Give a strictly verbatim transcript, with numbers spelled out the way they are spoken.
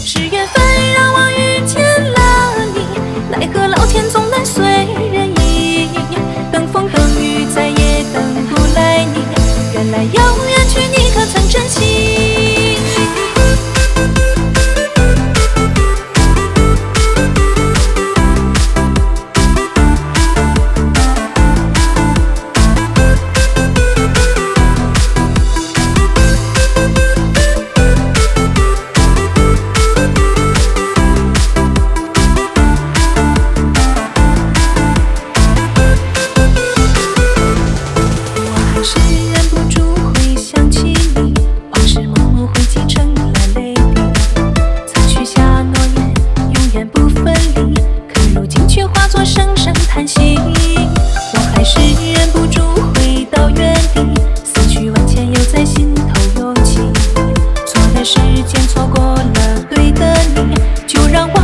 是缘分让我遇见了你，奈何老天总难随人意，等风等雨再也等不来你，原来要远去你可曾珍惜？我还是忍不住回到原地，思绪万千又在心头涌起。错的时间错过了对的你，就让我